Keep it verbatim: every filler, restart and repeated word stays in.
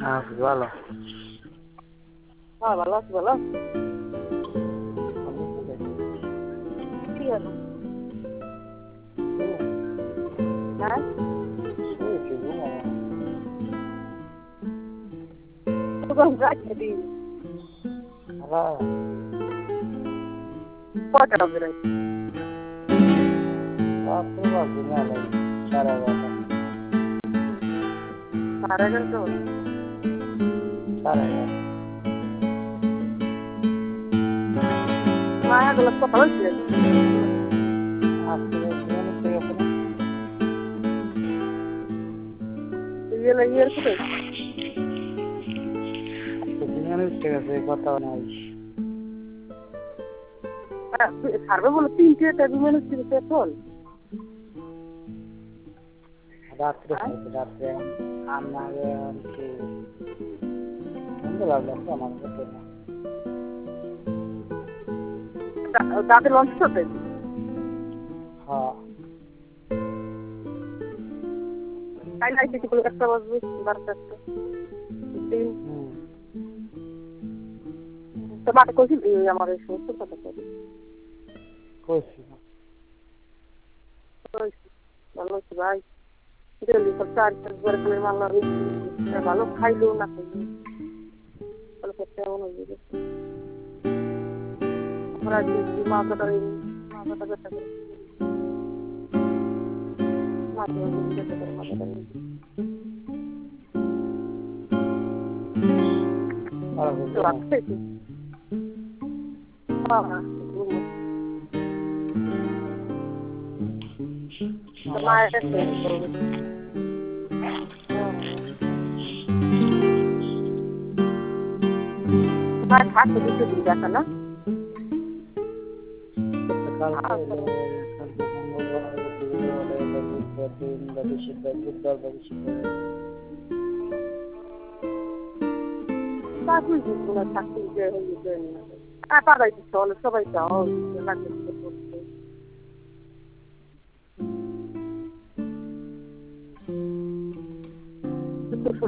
আছি ভালো। হ্যাঁ ভালো আছি, ভালো আছি। কি হলো? হ্যাঁ তখন রাখতে দিন কয়টা বাজে রাত? সাড়ে এগারোটা বাজে। মায়া গেলে কথা হয়েছে ইয়ে ইয়ের কোথায় কথা নাই সার্ভে বলে তিনটে টেবিল ছিল পেট্রোল রাত্রে রাত্রে আমাকে আমার দাঁতে লঞ্চ করতে হ্যাঁ তাই নাই কিছু বলে একটা বাজবে বারোটা একটা তিন তো মাকে কইছিল আমার এই সমস্ত কথা করি ভালো আছি ভাই ডেলি তো চার পাঁচ বার করে মাল্লা ভালো খাইলো না খাইলো ভালো করতে এমন হয়ে গেছে আমরা দিয়েছি মাথাটা মাথাটা ব্যথা করে মাঝে মাঝে ব্যথা করে মাথাটা খেয়েছি মায়ের মায়ের থাকতে দিতে দিন দেখা না থাকতে পাড়াই দিচ্ছে সবাই যাও লাগবে